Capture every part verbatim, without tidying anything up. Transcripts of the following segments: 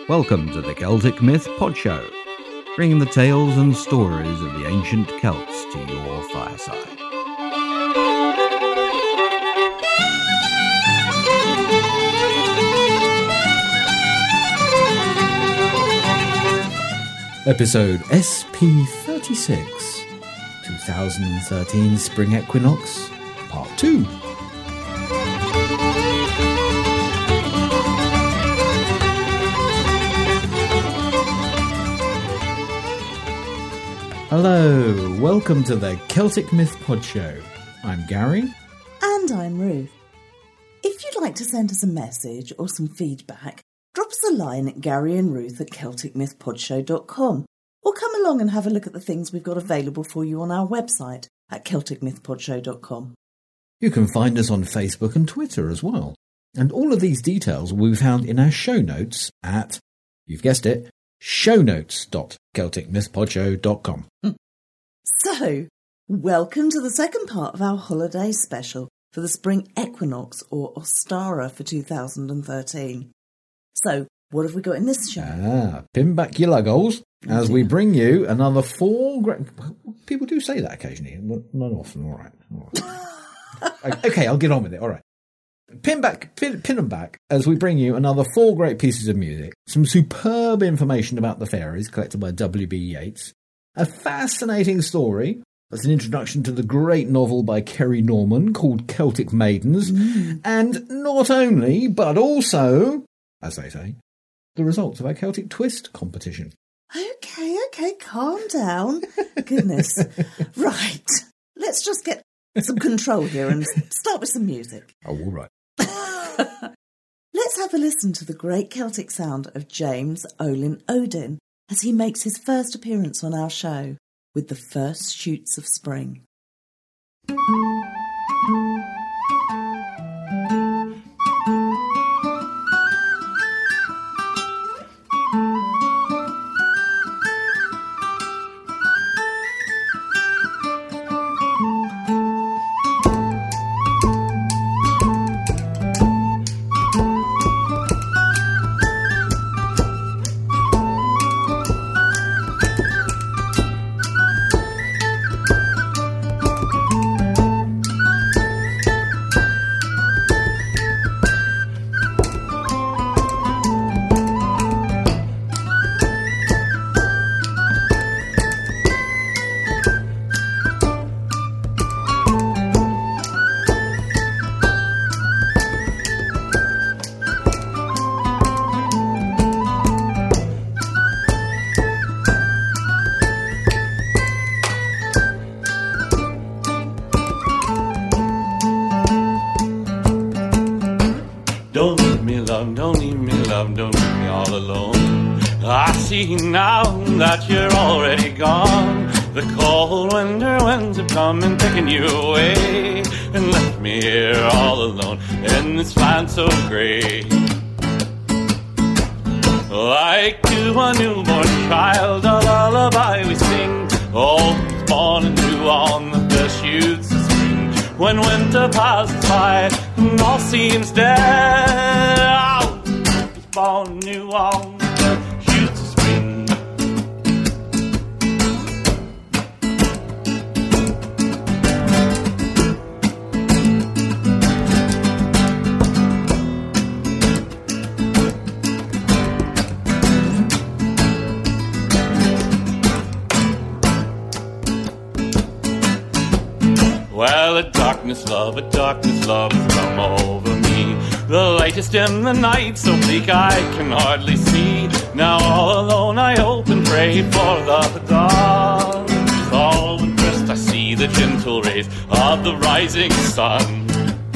Welcome to the Celtic Myth Pod Show, bringing the tales and stories of the ancient Celts to your fireside. Episode S P thirty-six, twenty thirteen Spring Equinox, Part two. Hello, welcome to the Celtic Myth Pod Show. I'm Gary. And I'm Ruth. If you'd like to send us a message or some feedback, drop us a line at Gary and Ruth at celtic myth pod show dot com, or come along and have a look at the things we've got available for you on our website at celtic myth pod show dot com. You can find us on Facebook and Twitter as well. And all of these details will be found in our show notes at, you've guessed it, show notes dot celtic myth pod show dot com. So, welcome to the second part of our holiday special for the spring equinox, or Ostara, for two thousand thirteen. So, what have we got in this show? Ah, pin back your luggles as we bring you another four great... People do say that occasionally, not often, all right. All right. Okay, I'll get on with it, all right. Pin back, pin, pin them back as we bring you another four great pieces of music, some superb information about the fairies collected by W B Yeats, a fascinating story that's an introduction to the great novel by Kerry Norman called Celtic Maidens, mm. and not only, but also, as they say, the results of our Celtic Twist competition. Okay, okay, calm down. Goodness. Right, let's just get some control here and start with some music. Oh, all right. Let's have a listen to the great Celtic sound of James Olin Odin as he makes his first appearance on our show with the first shoots of spring. Don't leave me, love, don't leave me, love, don't leave me all alone. I see now that you're already gone. The cold winter winds have come and taken you away, and left me here all alone in this land so grey. Like to a newborn child, a lullaby we sing. Oh, he's born anew on the first shoots of spring. When winter passes by and all seems dead, oh, he's born anew on the first shoots of spring. Well, a darkness, love, a darkness, love has come over me. The lightest in the night, so bleak I can hardly see. Now all alone I hope and pray for the dawn. All when first I see the gentle rays of the rising sun.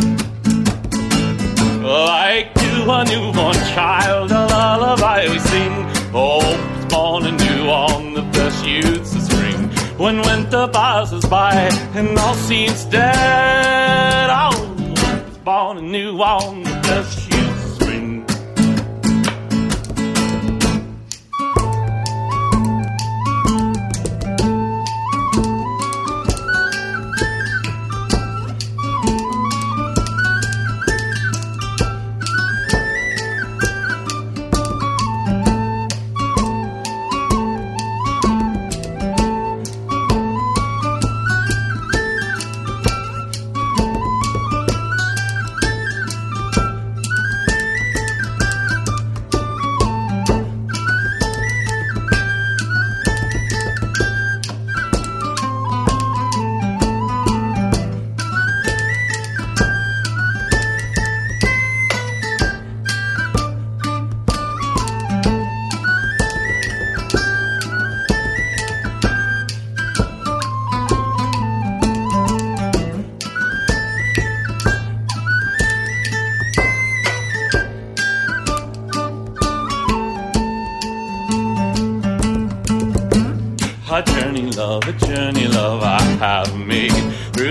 Like to a newborn child, a lullaby we sing. Hope is born anew on the first shoots of spring. When winter passes by and all seems dead, oh, hope is born anew on the first shoots of spring.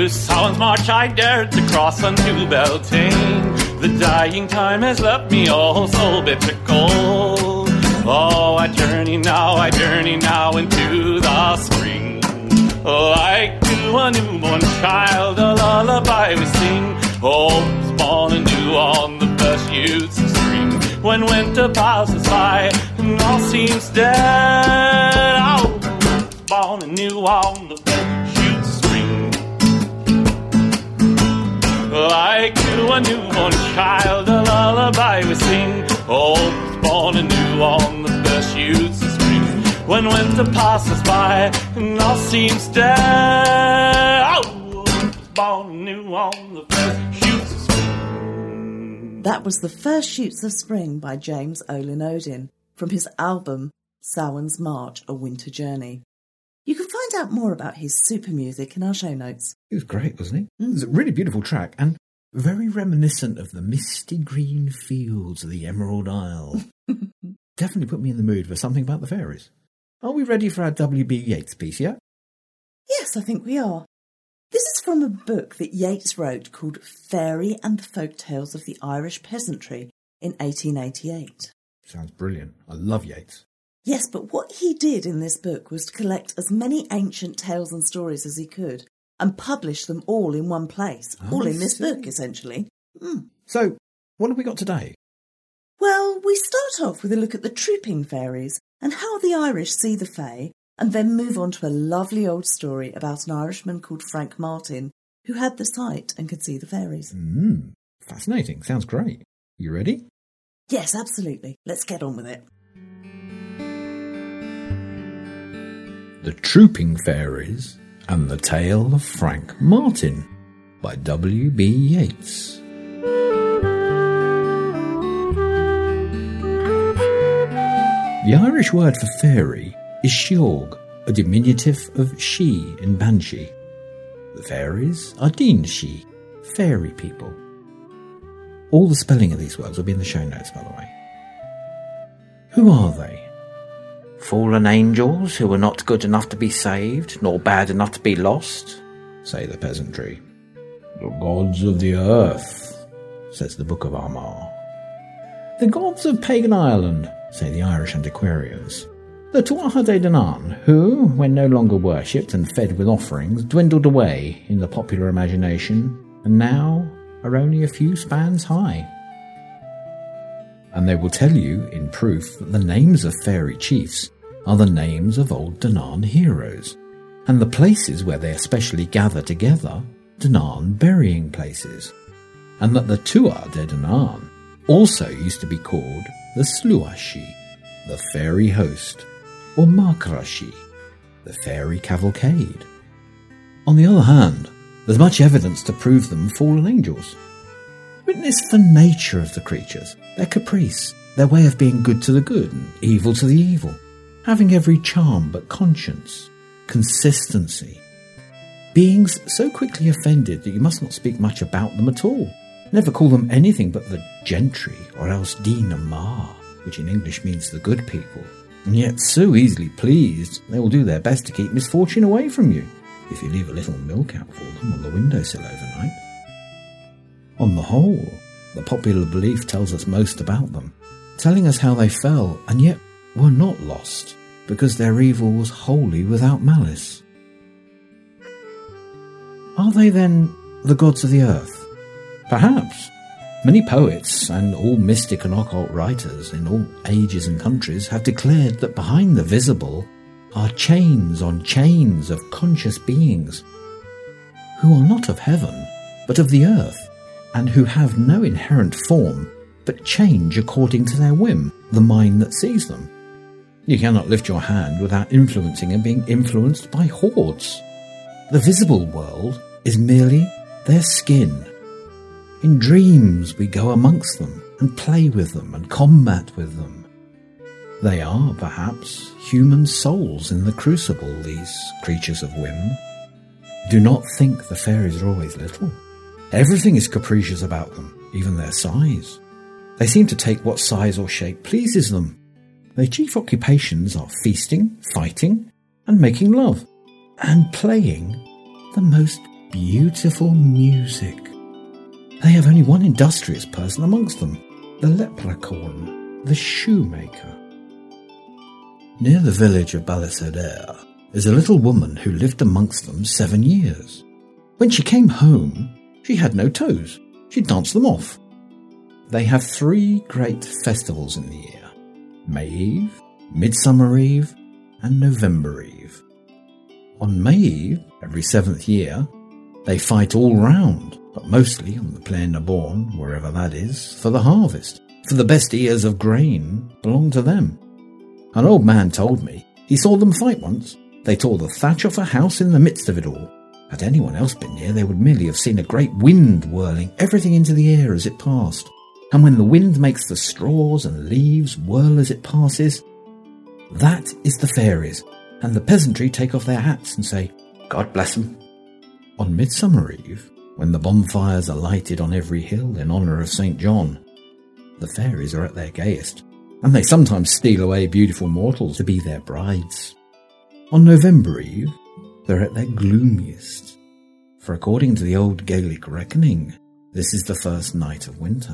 to Samhain's March I dared to cross unto Beltane. The dying time has left me all so bitter cold. Oh, I journey now, I journey now into the spring. Like to a newborn child, a lullaby we sing. Hope's born anew on the first youths of spring. When winter passes by and all seems dead, oh, hope's born anew on the first youths of spring. Like to a newborn child, a lullaby we sing. Hope's born anew on the first youths of spring. When winter passes by and all seems dead, oh, hope's born anew on the first shoots of spring. That was The First Shoots of Spring by James Olin Odin from his album Samhain's March, A Winter Journey. You can find out more about his super music in our show notes. He was great, wasn't he? Mm. It was a really beautiful track and very reminiscent of the misty green fields of the Emerald Isle. Definitely put me in the mood for something about the fairies. Are we ready for our W B Yeats piece yet? Yes, I think we are. This is from a book that Yeats wrote called Fairy and the Folk Tales of the Irish Peasantry in eighteen eighty-eight. Sounds brilliant. I love Yeats. Yes, but what he did in this book was to collect as many ancient tales and stories as he could and publish them all in one place, Oh, all I in this see. book, essentially. Mm. So, what have we got today? Well, we start off with a look at the trooping fairies and how the Irish see the Fae, and then move on to a lovely old story about an Irishman called Frank Martin, who had the sight and could see the fairies. Mm, fascinating. Sounds great. You ready? Yes, absolutely. Let's get on with it. The Trooping Fairies and the Tale of Frank Martin by W B Yeats. The Irish word for fairy is sheog, a diminutive of she in Banshee. The fairies are Deen she, fairy people. All the spelling of these words will be in the show notes, by the way. Who are they? Fallen angels who were not good enough to be saved, nor bad enough to be lost, say the peasantry. The gods of the earth, says the Book of Armagh. The gods of pagan Ireland, say the Irish antiquarians. The Tuatha De Danann, who, when no longer worshipped and fed with offerings, dwindled away in the popular imagination, and now are only a few spans high. And they will tell you, in proof, that the names of fairy chiefs are the names of old Danann heroes, and the places where they especially gather together, Danann burying places, and that the Tuatha De Danann also used to be called the Sluashi, the fairy host, or Markrashi, the fairy cavalcade. On the other hand, there's much evidence to prove them fallen angels. Witness the nature of the creatures, their caprice, their way of being good to the good and evil to the evil, having every charm but conscience, consistency. Beings so quickly offended that you must not speak much about them at all. Never call them anything but the gentry, or else Dina Ma, which in English means the good people. And yet so easily pleased, they will do their best to keep misfortune away from you, if you leave a little milk out for them on the windowsill overnight. On the whole, the popular belief tells us most about them, telling us how they fell and yet were not lost, because their evil was wholly without malice. Are they then the gods of the earth? Perhaps. Many poets and all mystic and occult writers in all ages and countries have declared that behind the visible are chains on chains of conscious beings who are not of heaven, but of the earth, and who have no inherent form, but change according to their whim, the mind that sees them. You cannot lift your hand without influencing and being influenced by hordes. The visible world is merely their skin. In dreams we go amongst them and play with them and combat with them. They are, perhaps, human souls in the crucible, these creatures of whim. Do not think the fairies are always little. Everything is capricious about them, even their size. They seem to take what size or shape pleases them. Their chief occupations are feasting, fighting, and making love, and playing the most beautiful music. They have only one industrious person amongst them, the leprechaun, the shoemaker. Near the village of Ballisadaire is a little woman who lived amongst them seven years. When she came home, she had no toes. She danced them off. They have three great festivals in the year: May Eve, Midsummer Eve, and November Eve. On May Eve, every seventh year, they fight all round, but mostly on the Plaine de Born, wherever that is, for the harvest, for the best ears of grain belong to them. An old man told me he saw them fight once. They tore the thatch off a house in the midst of it all. Had anyone else been near, they would merely have seen a great wind whirling everything into the air as it passed. And when the wind makes the straws and leaves whirl as it passes, that is the fairies, and the peasantry take off their hats and say, "God bless them." On Midsummer Eve, when the bonfires are lighted on every hill in honour of Saint John, the fairies are at their gayest, and they sometimes steal away beautiful mortals to be their brides. On November Eve, they're at their gloomiest, for according to the old Gaelic reckoning, this is the first night of winter.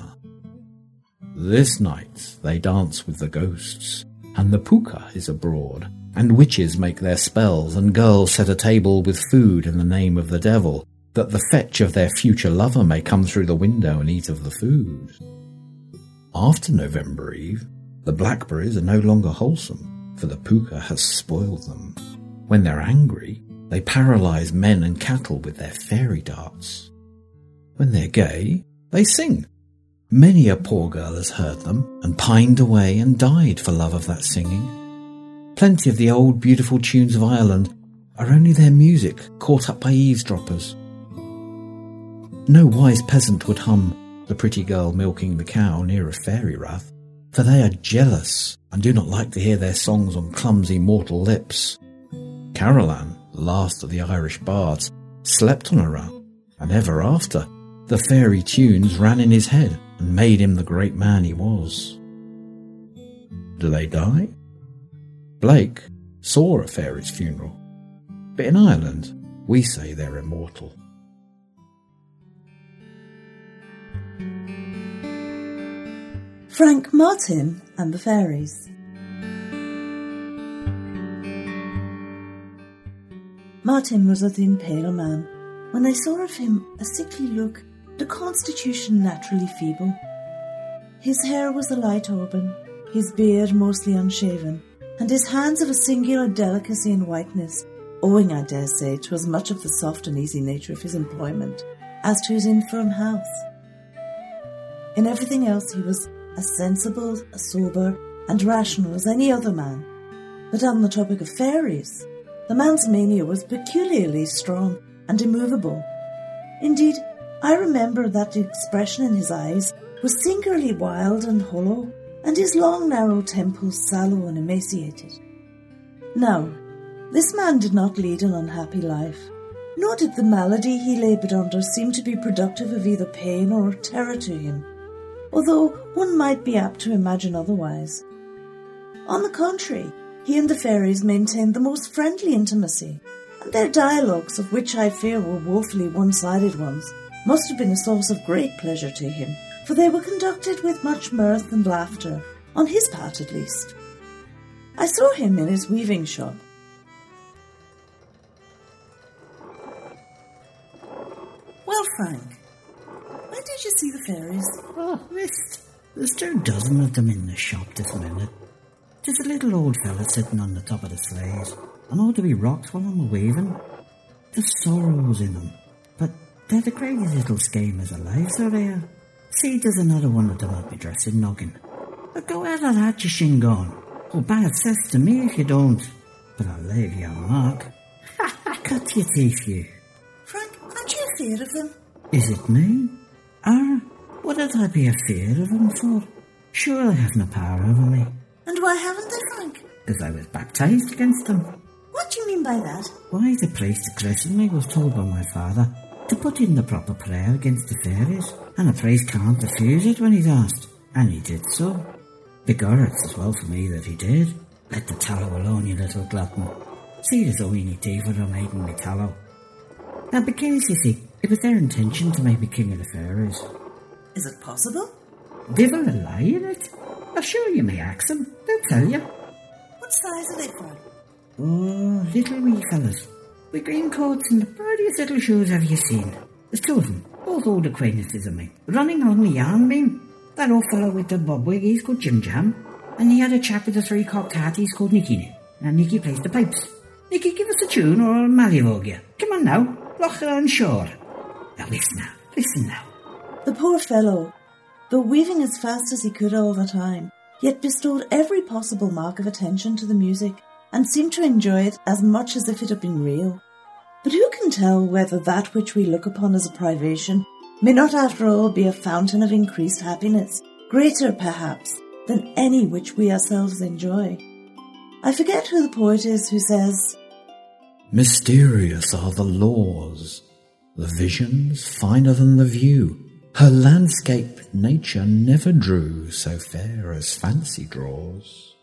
This night they dance with the ghosts, and the puka is abroad, and witches make their spells, and girls set a table with food in the name of the devil, that the fetch of their future lover may come through the window and eat of the food. After November Eve, the blackberries are no longer wholesome, for the puka has spoiled them. When they're angry, they paralyse men and cattle with their fairy darts. When they're gay, they sing. Many a poor girl has heard them, and pined away and died for love of that singing. Plenty of the old beautiful tunes of Ireland are only their music caught up by eavesdroppers. No wise peasant would hum the pretty girl milking the cow near a fairy rath, for they are jealous and do not like to hear their songs on clumsy mortal lips. Carolan, the last of the Irish bards, slept on a rath, and ever after the fairy tunes ran in his head and made him the great man he was. Do they die? Blake saw a fairy's funeral, but in Ireland we say they're immortal. Frank Martin and the Fairies. Martin was a thin, pale man. When they saw of him a sickly look, the constitution naturally feeble. His hair was a light auburn, his beard mostly unshaven, and his hands of a singular delicacy and whiteness, owing, I dare say, to as much of the soft and easy nature of his employment as to his infirm health. In everything else he was as sensible, as sober, and rational as any other man. But on the topic of fairies, the man's mania was peculiarly strong and immovable. Indeed, I remember that the expression in his eyes was singularly wild and hollow, and his long narrow temples sallow and emaciated. Now, this man did not lead an unhappy life, nor did the malady he laboured under seem to be productive of either pain or terror to him, although one might be apt to imagine otherwise. On the contrary, he and the fairies maintained the most friendly intimacy, and their dialogues, of which I fear were woefully one-sided ones, must have been a source of great pleasure to him, for they were conducted with much mirth and laughter, on his part at least. I saw him in his weaving shop. Well, Frank, when did you see the fairies? Oh, missed. There's two dozen of them in the shop this minute. There's a little old fella sitting on the top of the sleighs, and ought to be rocked while I'm weaving. There's sorrows in them, but they're the greatest little schemers alive, so they are. See, there's another one of them I'll be dressed in noggin. But go out of that, you shingon. Oh, bad cess to me if you don't. But I'll leave you a mark. Ha ha, cut your teeth, you. Frank, aren't you afraid of them? Is it me? Ah, what would I be afraid of them for? Sure, they have no power over me. And why haven't they, Frank? Because I was baptised against them. What do you mean by that? Why, the priest to christen me was told by my father to put in the proper prayer against the fairies, and a priest can't refuse it when he's asked, and he did so. Begorra, it's as well for me that he did. Let the tallow alone, you little glutton. See, there's a weeny tea for them eating me tallow. Now, because, you see, it was their intention to make me king of the fairies. Is it possible? Divil a lie in it. I'm sure you may ask them. They'll tell you. What size are they, Frank? Oh, little wee fellas. With green coats and the prettiest little shoes have you seen. There's two of them, both old acquaintances of mine, running along the yarn beam. That old fellow with the bob wig, he's called Jim Jam. And he had a chap with the three cocked hat, he's called Nicky. And Nicky plays the pipes. Nicky, give us a tune or I'll mallywog you. Come on now, loch it on shore. Now listen now, listen now. The poor fellow, though weaving as fast as he could all the time, yet bestowed every possible mark of attention to the music and seemed to enjoy it as much as if it had been real. But who can tell whether that which we look upon as a privation may not after all be a fountain of increased happiness, greater perhaps than any which we ourselves enjoy? I forget who the poet is who says, "Mysterious are the laws, the visions finer than the view. Her landscape nature never drew so fair as fancy draws."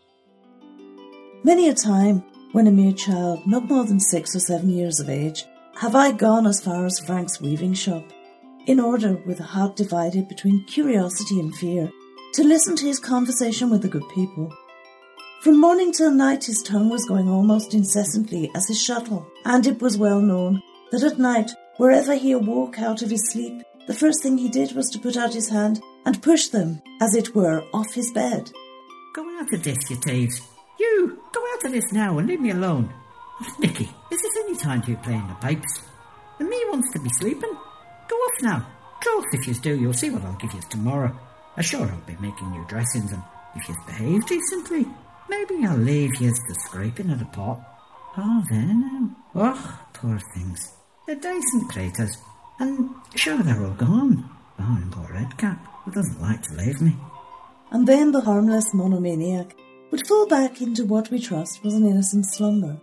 Many a time, when a mere child, not more than six or seven years of age, have I gone as far as Frank's weaving shop, in order, with a heart divided between curiosity and fear, to listen to his conversation with the good people. From morning till night his tongue was going almost incessantly as his shuttle, and it was well known that at night, wherever he awoke out of his sleep, the first thing he did was to put out his hand and push them, as it were, off his bed. Go out of this, you thieves. You, go out of this now and leave me alone. Oh, Nicky, is this any time to be playing the pipes? And me wants to be sleeping. Go off now. Troth, if yous do, you'll see what I'll give yous tomorrow. I'm sure I'll be making you dressings, and if yous behave decently, maybe I'll leave yous the scraping of the pot. Oh, there now. Oh, poor things. They're decent craters, and sure they're all gone. Oh, and poor Redcap, who doesn't like to leave me. And then the harmless monomaniac would fall back into what we trust was an innocent slumber.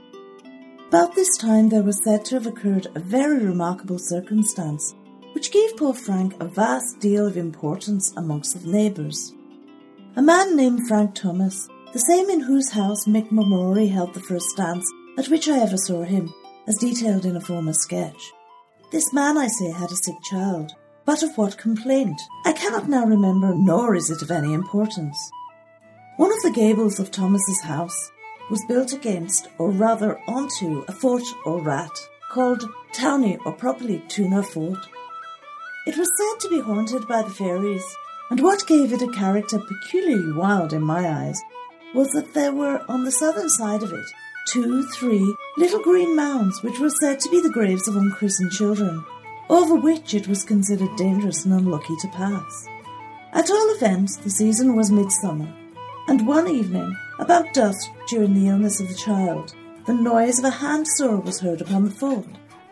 About this time there was said to have occurred a very remarkable circumstance, which gave poor Frank a vast deal of importance amongst the neighbours. A man named Frank Thomas, the same in whose house Mick Mamori held the first dance at which I ever saw him, as detailed in a former sketch. This man, I say, had a sick child, but of what complaint I cannot now remember, nor is it of any importance. One of the gables of Thomas's house was built against, or rather onto, a fort or rat, called Townie, or properly Tuna Fort. It was said to be haunted by the fairies, and what gave it a character peculiarly wild in my eyes was that there were, on the southern side of it, two, three little green mounds which were said to be the graves of unchristened children, over which it was considered dangerous and unlucky to pass. At all events, the season was midsummer, and one evening, about dusk during the illness of the child, the noise of a hand saw was heard upon the fort.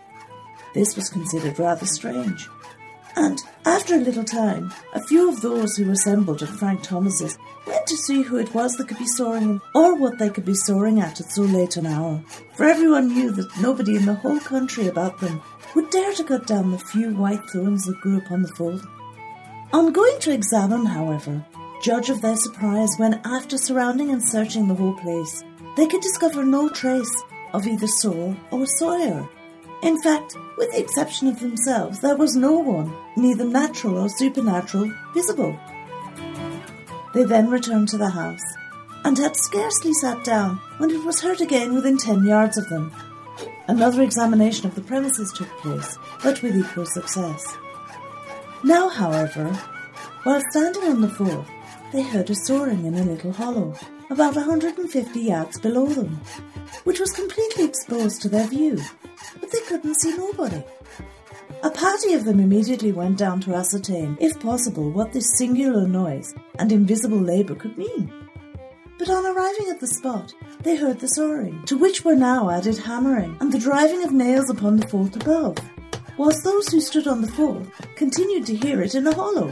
This was considered rather strange, and after a little time, a few of those who assembled at Frank Thomas's went to see who it was that could be soaring him, or what they could be soaring at at so late an hour, for everyone knew that nobody in the whole country about them would dare to cut down the few white thorns that grew upon the fort. On going to examine, however, judge of their surprise when, after surrounding and searching the whole place, they could discover no trace of either soul or sawyer. In fact, with the exception of themselves, there was no one, neither natural or supernatural, visible. They then returned to the house, and had scarcely sat down when it was heard again within ten yards of them. Another examination of the premises took place, but with equal success. Now, however, while standing on the fort, they heard a soaring in a little hollow, about a hundred and fifty yards below them, which was completely exposed to their view, but they couldn't see nobody. A party of them immediately went down to ascertain, if possible, what this singular noise and invisible labour could mean. But on arriving at the spot, they heard the soaring, to which were now added hammering and the driving of nails upon the fort above, whilst those who stood on the fort continued to hear it in a hollow.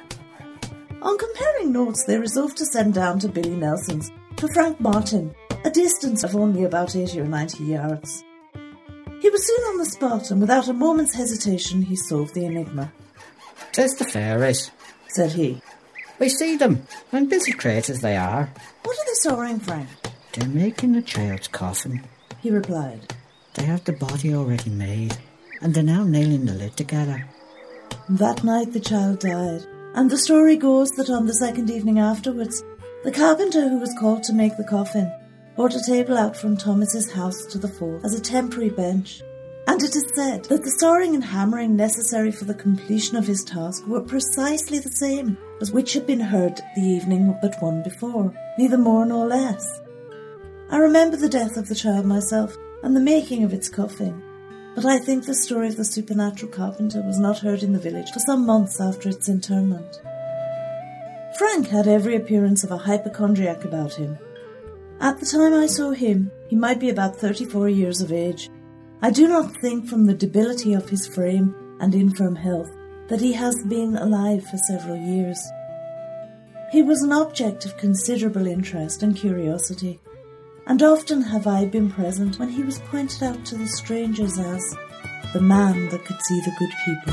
On comparing notes, they resolved to send down to Billy Nelson's for Frank Martin, a distance of only about eighty or ninety yards. He was soon on the spot, and without a moment's hesitation he solved the enigma. "'Tis the fairies," said he. "We see them, and busy craters they are." "What are they sawing, Frank?" "They're making a child's coffin," he replied. "They have the body already made, and they're now nailing the lid together. That night the child died, and the story goes that on the second evening afterwards, the carpenter who was called to make the coffin brought a table out from Thomas's house to the fore as a temporary bench, and it is said that the sawing and hammering necessary for the completion of his task were precisely the same as which had been heard the evening but one before, neither more nor less. I remember the death of the child myself and the making of its coffin, but I think the story of the supernatural carpenter was not heard in the village for some months after its interment. Frank had every appearance of a hypochondriac about him. At the time I saw him, he might be about thirty-four years of age. I do not think from the debility of his frame and infirm health that he has been alive for several years. He was an object of considerable interest and curiosity, and often have I been present when he was pointed out to the strangers as the man that could see the good people.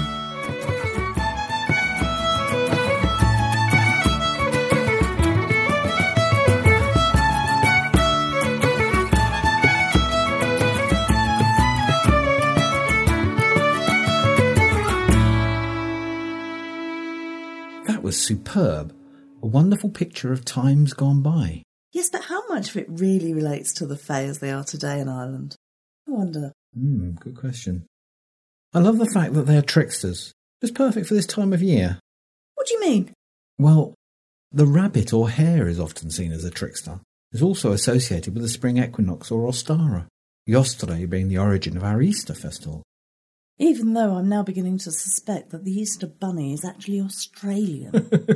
That was superb. A wonderful picture of times gone by. Yes, but how much of it really relates to the Fae as they are today in Ireland? I wonder. Hmm, good question. I love the fact that they're tricksters. It's perfect for this time of year. What do you mean? Well, the rabbit or hare is often seen as a trickster. It's also associated with the spring equinox or Ostara, Yostre being the origin of our Easter festival. Even though I'm now beginning to suspect that the Easter Bunny is actually Australian.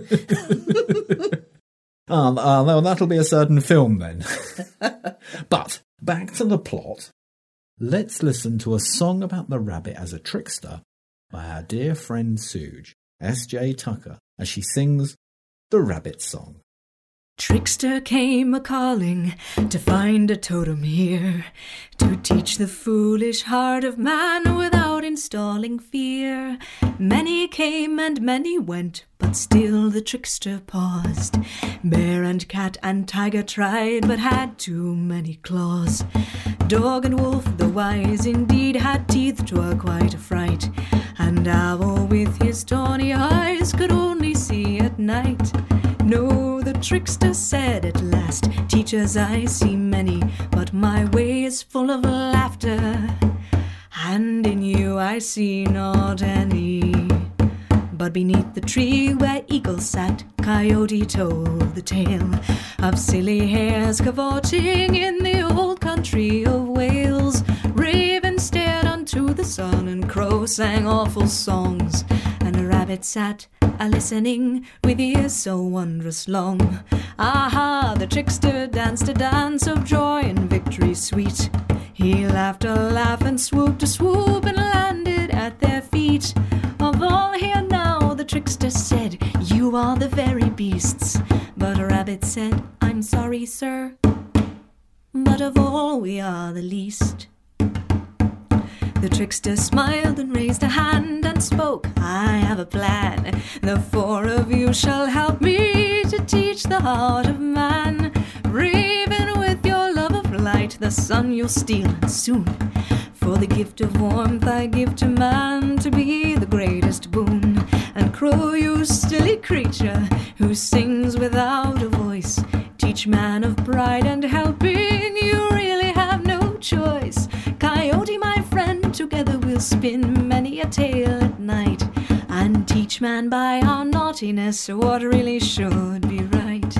Ah, uh, well, that'll be a certain film then. But, back to the plot. Let's listen to a song about the rabbit as a trickster by our dear friend Suge, S J Tucker, as she sings the Rabbit Song. Trickster came a-calling to find a totem here, to teach the foolish heart of man without installing fear. Many came and many went, but still the trickster paused. Bear and cat and tiger tried, but had too many claws. Dog and wolf, the wise indeed, had teeth 'twere quite a fright. And owl with his tawny eyes could only see at night. No, the trickster said at last, teachers I see many, but my way is full of laughter, and in you I see not any. But beneath the tree where eagle sat, Coyote told the tale of silly hares cavorting in the old country of Wales. Raven stared unto the sun, and crow sang awful songs, and a rabbit sat a-listening with ears so wondrous long. Aha, the trickster danced a dance of joy and victory sweet. He laughed a laugh and swooped a swoop and landed at their feet. Of all here now, the trickster said, you are the very beasts. But a rabbit said, I'm sorry, sir, but of all we are the least. The trickster smiled and raised a hand and spoke, I have a plan. The four of you shall help me to teach the heart of man. Raven, with your love of light, the sun you'll steal and soon. For the gift of warmth I give to man, to be the greatest boon. And crow, you silly creature, who sings without a voice, teach man of pride and helping, you really have no choice. Coyote, my friend, together we'll spin many a tale at night, and teach man by our naughtiness what really should be right.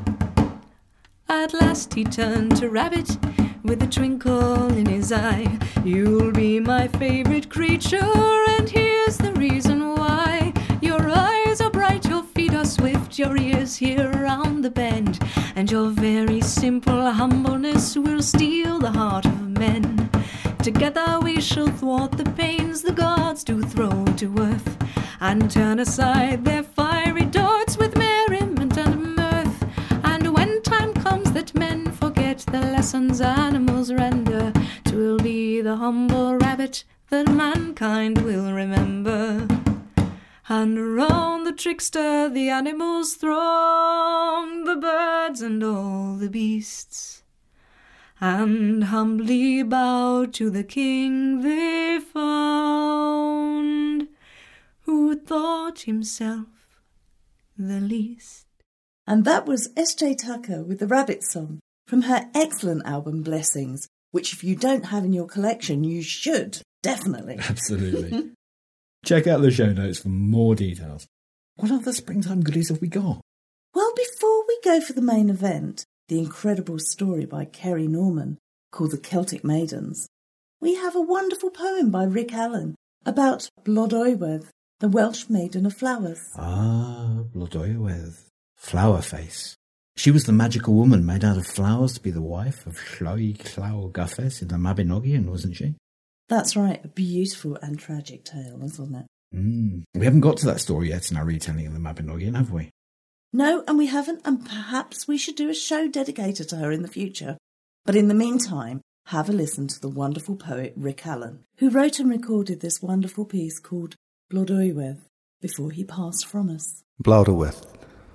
At last he turned to Rabbit with a twinkle in his eye. You'll be my favorite creature, and here's the reason why. Your eyes are bright, your feet are swift, your ears hear round the bend, and your very simple humbleness will steal the heart of men. Together we shall thwart the pains the gods do throw to earth, and turn aside their fiery darts with merriment and mirth. And when time comes that men forget the lessons animals render, 'twill be the humble rabbit that mankind will remember. And around the trickster the animals throng, the birds and all the beasts. and humbly bowed to the king they found, who thought himself the least. And that was S J Tucker with the Rabbit Song from her excellent album Blessings, which if you don't have in your collection, you should, definitely. Absolutely. Check out the show notes for more details. What other springtime goodies have we got? Well, before we go for the main event, the incredible story by Kerry Norman called The Celtic Maidens, we have a wonderful poem by Rick Allen about Blodeuwedd, the Welsh Maiden of Flowers. Ah, Blodeuwedd. Flower Face. She was the magical woman made out of flowers to be the wife of Llywelyn Llaw Gyffes in the Mabinogion, wasn't she? That's right, a beautiful and tragic tale, wasn't it? Mm. We haven't got to that story yet in our retelling of the Mabinogion, have we? No, and we haven't, and perhaps we should do a show dedicated to her in the future. But in the meantime, have a listen to the wonderful poet Rick Allen, who wrote and recorded this wonderful piece called Blodeuwedd before he passed from us. Blodeuwedd.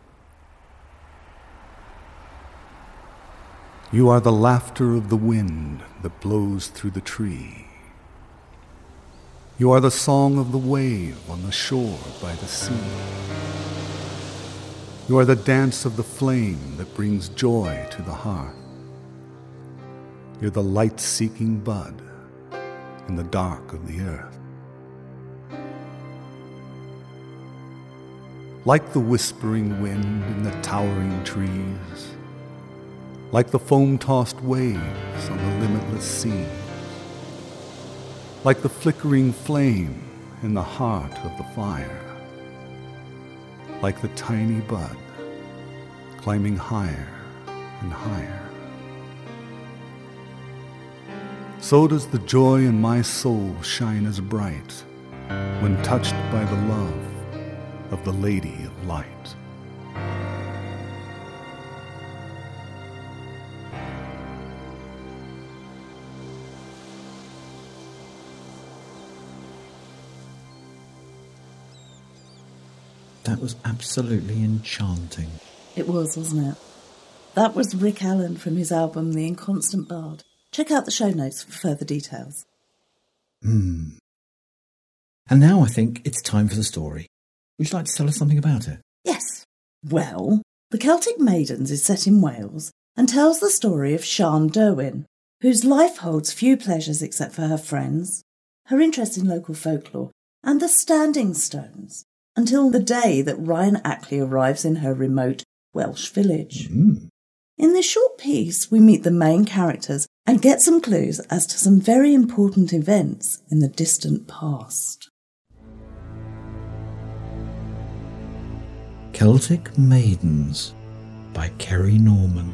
You are the laughter of the wind that blows through the tree. You are the song of the wave on the shore by the sea. You are the dance of the flame that brings joy to the heart. You're the light-seeking bud in the dark of the earth. Like the whispering wind in the towering trees, like the foam-tossed waves on the limitless sea, like the flickering flame in the heart of the fire, like the tiny bud climbing higher and higher. So does the joy in my soul shine as bright when touched by the love of the Lady of Light. That was absolutely enchanting. It was, wasn't it? That was Rick Allen from his album The Inconstant Bard. Check out the show notes for further details. Hmm. And now I think it's time for the story. Would you like to tell us something about it? Yes. Well, The Celtic Maidens is set in Wales and tells the story of Sian Derwin, whose life holds few pleasures except for her friends, her interest in local folklore, and the Standing Stones, until the day that Ryan Ackley arrives in her remote Welsh village. Mm. In this short piece, we meet the main characters and get some clues as to some very important events in the distant past. Celtic Maidens by Kerry Norman.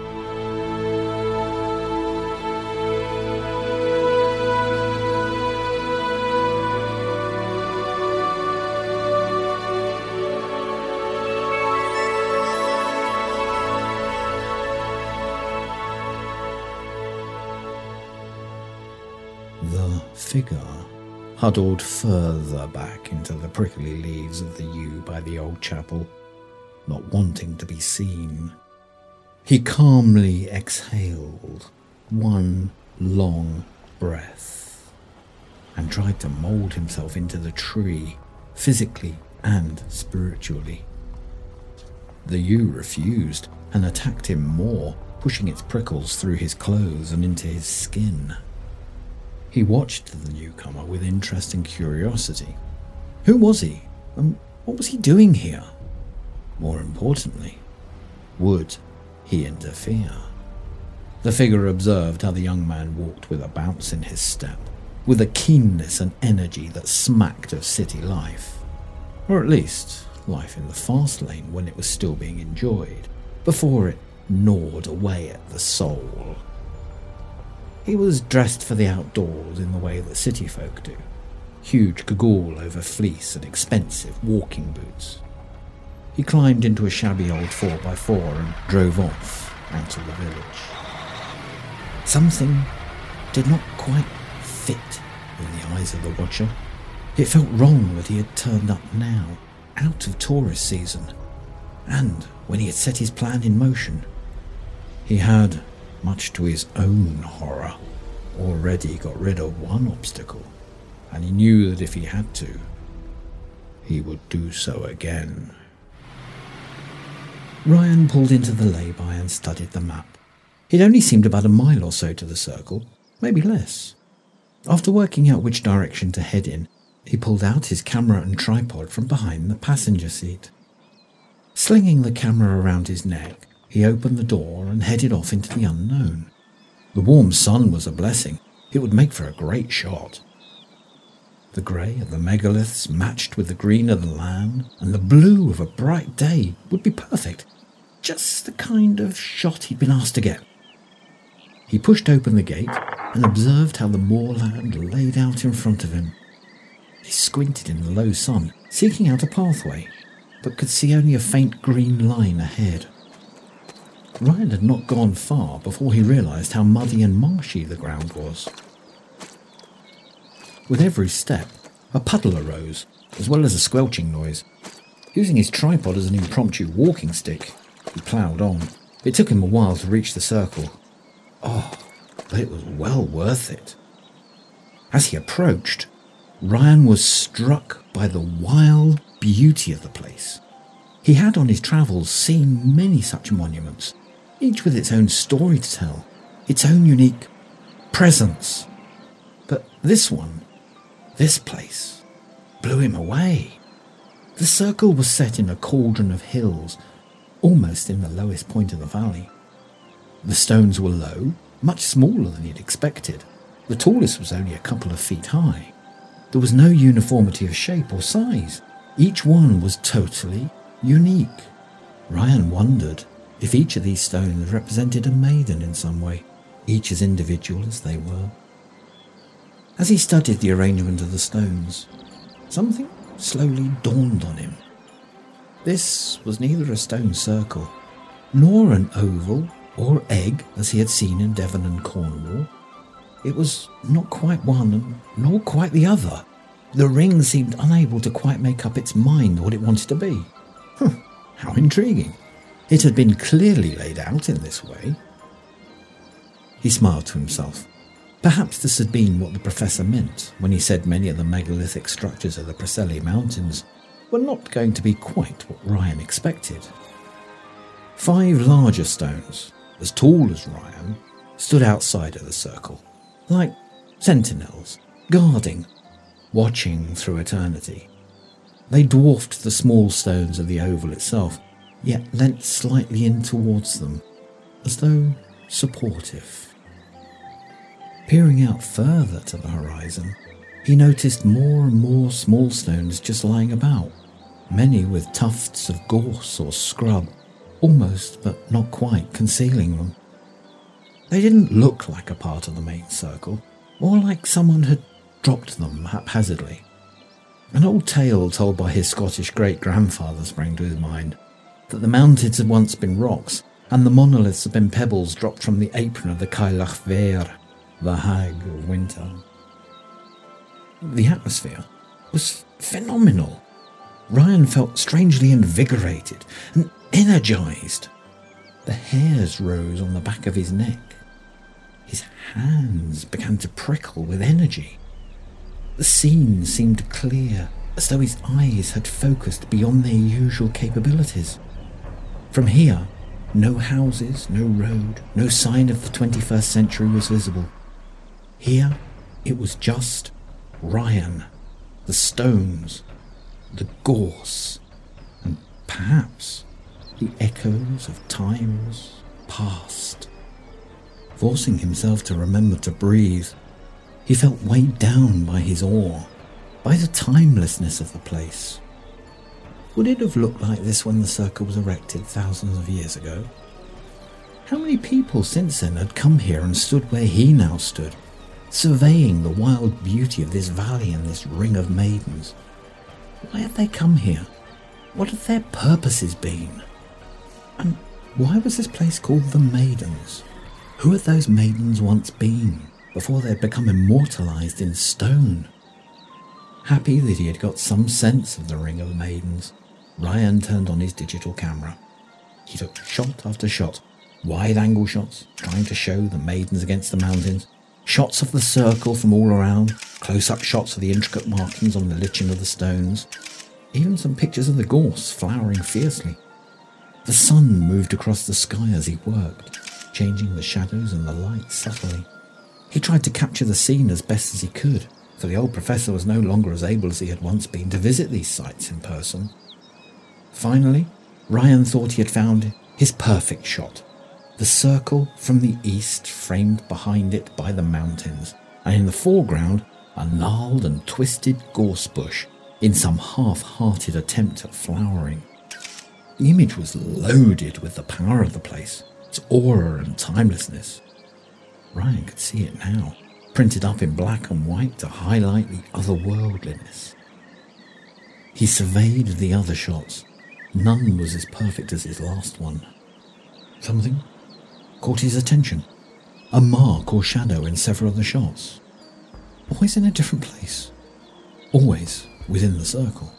The figure huddled further back into the prickly leaves of the yew by the old chapel, not wanting to be seen. He calmly exhaled one long breath and tried to mould himself into the tree, physically and spiritually. The yew refused and attacked him more, pushing its prickles through his clothes and into his skin. He watched the newcomer with interest and curiosity. Who was he? And what was he doing here? More importantly, would he interfere? The figure observed how the young man walked with a bounce in his step, with a keenness and energy that smacked of city life. Or at least, life in the fast lane when it was still being enjoyed, before it gnawed away at the soul. He was dressed for the outdoors in the way that city folk do. Huge cagoule over fleece and expensive walking boots. He climbed into a shabby old four by four and drove off out of the village. Something did not quite fit in the eyes of the watcher. It felt wrong that he had turned up now, out of tourist season, and when he had set his plan in motion. He had much to his own horror, already got rid of one obstacle, and he knew that if he had to, he would do so again. Ryan pulled into the lay-by and studied the map. It only seemed about a mile or so to the circle, maybe less. After working out which direction to head in, he pulled out his camera and tripod from behind the passenger seat. Slinging the camera around his neck, he opened the door and headed off into the unknown. The warm sun was a blessing. It would make for a great shot. The grey of the megaliths matched with the green of the land, and the blue of a bright day would be perfect. Just the kind of shot he'd been asked to get. He pushed open the gate and observed how the moorland laid out in front of him. He squinted in the low sun, seeking out a pathway, but could see only a faint green line ahead. Ryan had not gone far before he realised how muddy and marshy the ground was. With every step, a puddle arose, as well as a squelching noise. Using his tripod as an impromptu walking stick, he ploughed on. It took him a while to reach the circle. Oh, but it was well worth it. As he approached, Ryan was struck by the wild beauty of the place. He had on his travels seen many such monuments, each with its own story to tell, its own unique presence. But this one, this place, blew him away. The circle was set in a cauldron of hills, almost in the lowest point of the valley. The stones were low, much smaller than he'd expected. The tallest was only a couple of feet high. There was no uniformity of shape or size. Each one was totally unique. Ryan wondered if each of these stones represented a maiden in some way, each as individual as they were. As he studied the arrangement of the stones, something slowly dawned on him. This was neither a stone circle, nor an oval or egg as he had seen in Devon and Cornwall. It was not quite one, nor quite the other. The ring seemed unable to quite make up its mind what it wanted to be. Huh, how intriguing. It had been clearly laid out in this way. He smiled to himself. Perhaps this had been what the professor meant when he said many of the megalithic structures of the Preseli Mountains were not going to be quite what Ryan expected. Five larger stones, as tall as Ryan, stood outside of the circle, like sentinels, guarding, watching through eternity. They dwarfed the small stones of the oval itself, yet leant slightly in towards them, as though supportive. Peering out further to the horizon, he noticed more and more small stones just lying about, many with tufts of gorse or scrub, almost but not quite concealing them. They didn't look like a part of the main circle, more like someone had dropped them haphazardly. An old tale told by his Scottish great-grandfather sprang to his mind, that the mountains had once been rocks, and the monoliths had been pebbles dropped from the apron of the Cailleach Ver, the hag of winter. The atmosphere was phenomenal. Ryan felt strangely invigorated and energised. The hairs rose on the back of his neck. His hands began to prickle with energy. The scene seemed clear, as though his eyes had focused beyond their usual capabilities. From here, no houses, no road, no sign of the twenty-first century was visible. Here, it was just Ryan, the stones, the gorse, and perhaps the echoes of times past. Forcing himself to remember to breathe, he felt weighed down by his awe, by the timelessness of the place. Would it have looked like this when the circle was erected thousands of years ago? How many people since then had come here and stood where he now stood, surveying the wild beauty of this valley and this ring of maidens? Why had they come here? What had their purposes been? And why was this place called the Maidens? Who had those maidens once been, before they had become immortalised in stone? Happy that he had got some sense of the ring of maidens, Ryan turned on his digital camera. He took shot after shot, Wide-angle shots, trying to show the maidens against the mountains, shots of the circle from all around, close-up shots of the intricate markings on the lichen of the stones, even some pictures of the gorse flowering fiercely. The sun moved across the sky as he worked, changing the shadows and the light subtly. He tried to capture the scene as best as he could, for the old professor was no longer as able as he had once been to visit these sights in person. Finally, Ryan thought he had found his perfect shot. The circle from the east framed behind it by the mountains, and in the foreground a gnarled and twisted gorse bush in some half-hearted attempt at flowering. The image was loaded with the power of the place, its aura and timelessness. Ryan could see it now, printed up in black and white to highlight the otherworldliness. He surveyed the other shots. None was as perfect as his last one. Something caught his attention. A mark or shadow in several of the shots. Always in a different place. Always within the circle.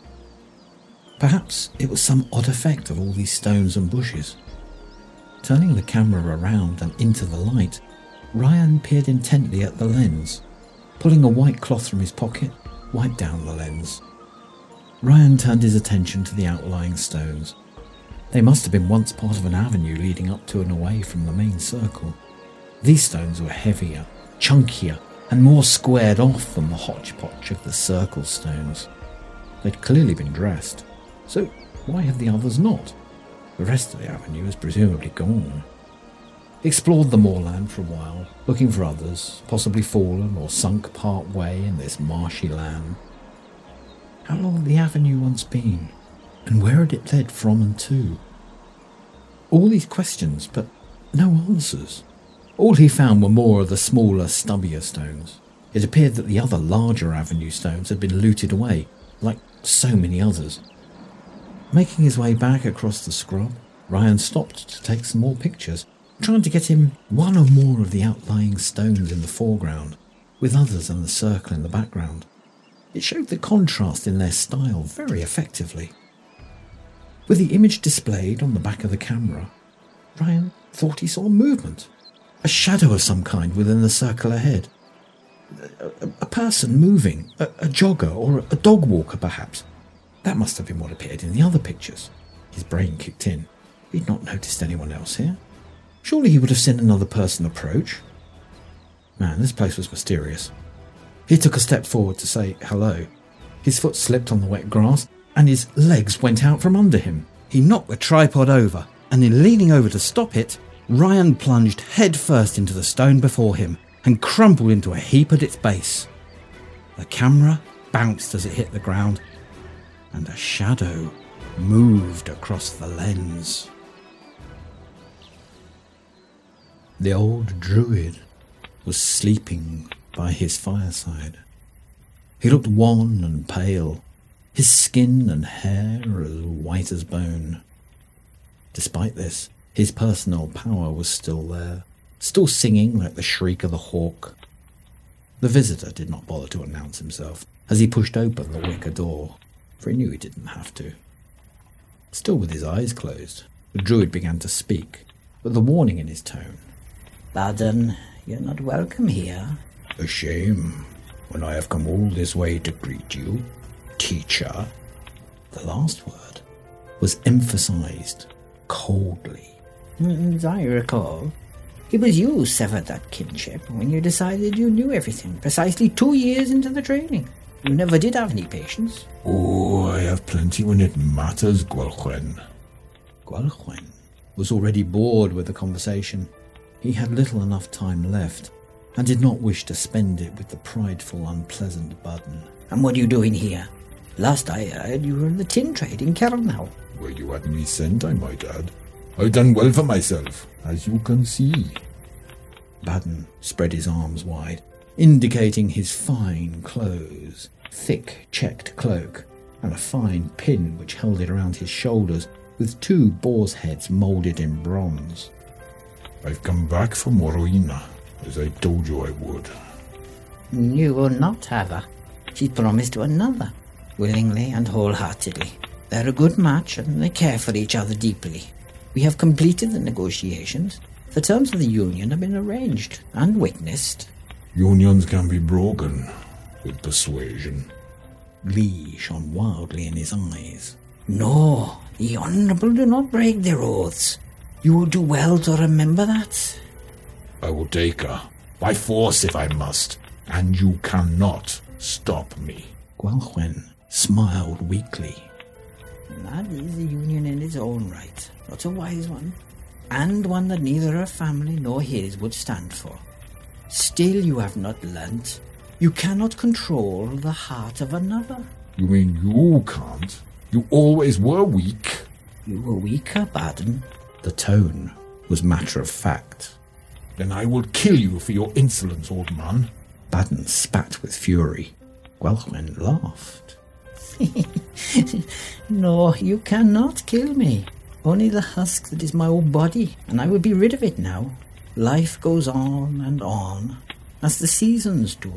Perhaps it was some odd effect of all these stones and bushes. Turning the camera around and into the light, Ryan peered intently at the lens. Pulling a white cloth from his pocket, wiped down the lens. Ryan turned his attention to the outlying stones. They must have been once part of an avenue leading up to and away from the main circle. These stones were heavier, chunkier, and more squared off than the hodgepodge of the circle stones. They'd clearly been dressed. So why had the others not? The rest of the avenue was presumably gone. He explored the moorland for a while, looking for others, possibly fallen or sunk part way in this marshy land. How long had the avenue once been? And where had it led from and to? All these questions, but no answers. All he found were more of the smaller, stubbier stones. It appeared that the other larger avenue stones had been looted away, like so many others. Making his way back across the scrub, Ryan stopped to take some more pictures, trying to get him one or more of the outlying stones in the foreground, with others in the circle in the background. It showed the contrast in their style very effectively. With the image displayed on the back of the camera, Ryan thought he saw movement, a shadow of some kind within the circle ahead. A, a, a person moving, a, a jogger or a dog walker perhaps. That must have been what appeared in the other pictures. His brain kicked in. He'd not noticed anyone else here. Surely he would have seen another person approach. Man, this place was mysterious. He took a step forward to say hello. His foot slipped on the wet grass, and his legs went out from under him. He knocked the tripod over, and in leaning over to stop it, Ryan plunged head first into the stone before him and crumpled into a heap at its base. The camera bounced as it hit the ground, and a shadow moved across the lens. The old druid was sleeping by his fireside. He looked wan and pale, his skin and hair as white as bone. Despite this, his personal power was still there, still singing like the shriek of the hawk. The visitor did not bother to announce himself as he pushed open the wicker door, for he knew he didn't have to. Still with his eyes closed, the druid began to speak, with a warning in his tone. Baden, you're not welcome here. A shame, when I have come all this way to greet you, teacher. The last word was emphasized coldly. As I recall, it was you who severed that kinship when you decided you knew everything, precisely two years into the training. You never did have any patience. Oh, I have plenty when it matters, Gwalchwen. Gwalchwen was already bored with the conversation. He had little enough time left, and did not wish to spend it with the prideful, unpleasant Baden. And what are you doing here? Last I heard, you were in the tin trade in Kernow. Well, you had me sent, I might add. I've done well for myself, as you can see. Baden spread his arms wide, indicating his fine clothes, thick checked cloak, and a fine pin which held it around his shoulders, with two boar's heads moulded in bronze. I've come back from Morowina, as I told you I would. You will not have her. She's promised to another, willingly and wholeheartedly. They're a good match, and they care for each other deeply. We have completed the negotiations. The terms of the union have been arranged and witnessed. Unions can be broken with persuasion. Glee shone wildly in his eyes. No, the honourable do not break their oaths. You will do well to remember that. I will take her, by force if I must, and you cannot stop me. Gwalchwen smiled weakly. That is a union in its own right, not a wise one, and one that neither her family nor his would stand for. Still you have not learnt. You cannot control the heart of another. You mean you can't? You always were weak. You were weaker, Baden. The tone was matter of fact. Then I will kill you for your insolence, old man. Baden spat with fury. Gwalchwen laughed. No, you cannot kill me. Only the husk that is my old body, and I will be rid of it now. Life goes on and on, as the seasons do.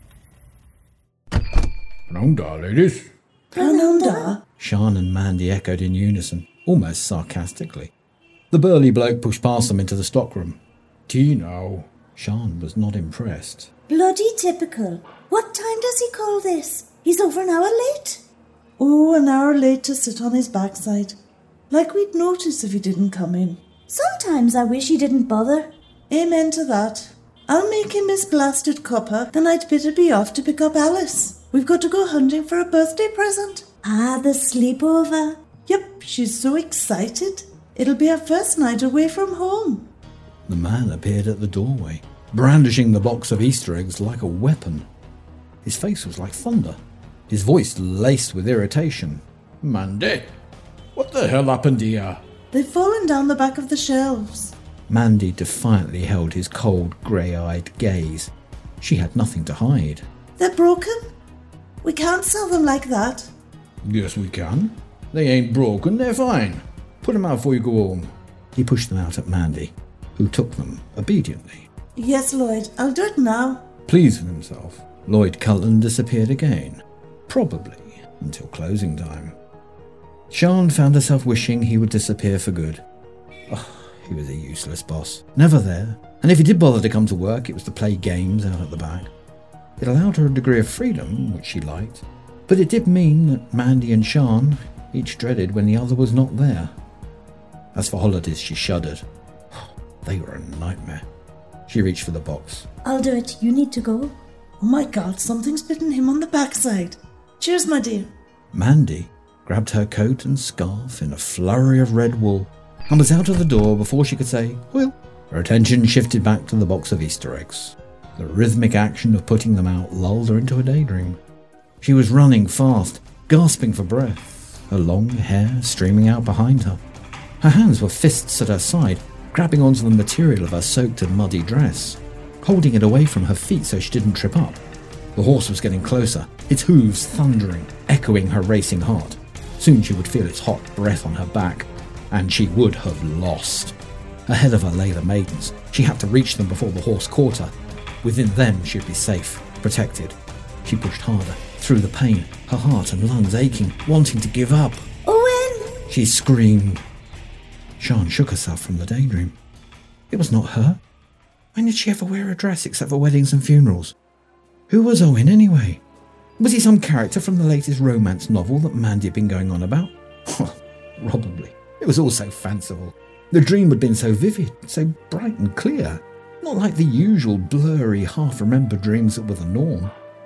Prananda, ladies. Prananda? Shan and Mandy echoed in unison, almost sarcastically. The burly bloke pushed past them into the stockroom. Tea now. Shan was not impressed. Bloody typical. What time does he call this? He's over an hour late. Oh, an hour late to sit on his backside. Like we'd notice if he didn't come in. Sometimes I wish he didn't bother. Amen to that. I'll make him his blasted cuppa, then I'd better be off to pick up Alice. We've got to go hunting for a birthday present. Ah, the sleepover. Yep, she's so excited. It'll be her first night away from home. The man appeared at the doorway, brandishing the box of Easter eggs like a weapon. His face was like thunder, his voice laced with irritation. Mandy, what the hell happened here? They've fallen down the back of the shelves. Mandy defiantly held his cold, grey-eyed gaze. She had nothing to hide. They're broken. We can't sell them like that. Yes, we can. They ain't broken, they're fine. Put them out before you go home. He pushed them out at Mandy, who took them obediently. Yes, Lloyd, I'll do it now. Pleased with himself, Lloyd Cullen disappeared again, probably until closing time. Shan found herself wishing he would disappear for good. Oh, he was a useless boss, never there, and if he did bother to come to work, it was to play games out at the back. It allowed her a degree of freedom, which she liked, but it did mean that Mandy and Shan each dreaded when the other was not there. As for holidays, she shuddered. They were a nightmare. She reached for the box. I'll do it. You need to go. Oh my God, something's bitten him on the backside. Cheers, my dear. Mandy grabbed her coat and scarf in a flurry of red wool and was out of the door before she could say, well. Her attention shifted back to the box of Easter eggs. The rhythmic action of putting them out lulled her into a daydream. She was running fast, gasping for breath, her long hair streaming out behind her. Her hands were fists at her side, grabbing onto the material of her soaked and muddy dress, holding it away from her feet so she didn't trip up. The horse was getting closer, its hooves thundering, echoing her racing heart. Soon she would feel its hot breath on her back, and she would have lost. Ahead of her lay the maidens. She had to reach them before the horse caught her. Within them she'd be safe, protected. She pushed harder, through the pain, her heart and lungs aching, wanting to give up. Owen! She screamed. Shan shook herself from the daydream. It was not her. When did she ever wear a dress except for weddings and funerals? Who was Owen anyway? Was he some character from the latest romance novel that Mandy had been going on about? Probably. It was all so fanciful. The dream had been so vivid, so bright and clear. Not like the usual blurry, half-remembered dreams that were the norm.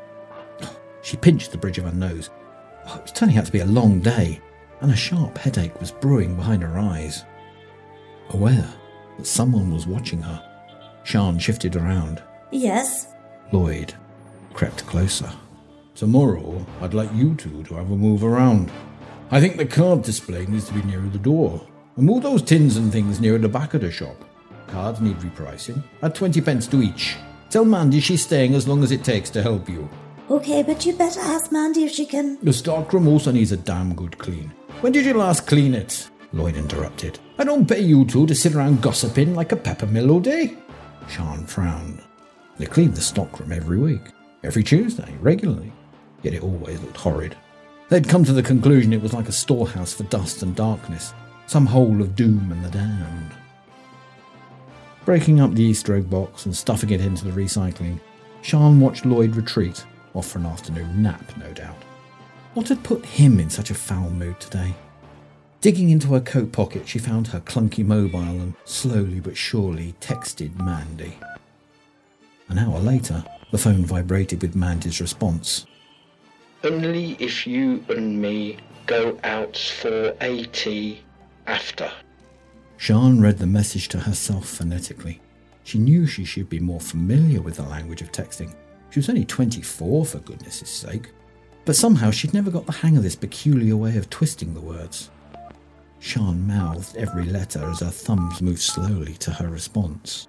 She pinched the bridge of her nose. Oh, it was turning out to be a long day, and a sharp headache was brewing behind her eyes. Aware that someone was watching her, Shan shifted around. Yes? Lloyd crept closer. Tomorrow, I'd like you two to have a move around. I think the card display needs to be nearer the door. And move those tins and things nearer the back of the shop. Cards need repricing, at twenty pence to each. Tell Mandy she's staying as long as it takes to help you. Okay, but you better ask Mandy if she can... The stockroom also needs a damn good clean. When did you last clean it? Lloyd interrupted. I don't pay you two to sit around gossiping like a peppermill all day. Shan frowned. They cleaned the stockroom every week, every Tuesday, regularly. Yet it always looked horrid. They'd come to the conclusion it was like a storehouse for dust and darkness, some hole of doom and the damned. Breaking up the Easter egg box and stuffing it into the recycling, Sian watched Lloyd retreat, off for an afternoon nap, no doubt. What had put him in such a foul mood today? Digging into her coat pocket, she found her clunky mobile and slowly but surely texted Mandy. An hour later, the phone vibrated with Mandy's response. Only if you and me go out for a tea after. Sian read the message to herself phonetically. She knew she should be more familiar with the language of texting. She was only twenty-four, for goodness' sake. But somehow she'd never got the hang of this peculiar way of twisting the words. Sian mouthed every letter as her thumbs moved slowly to her response.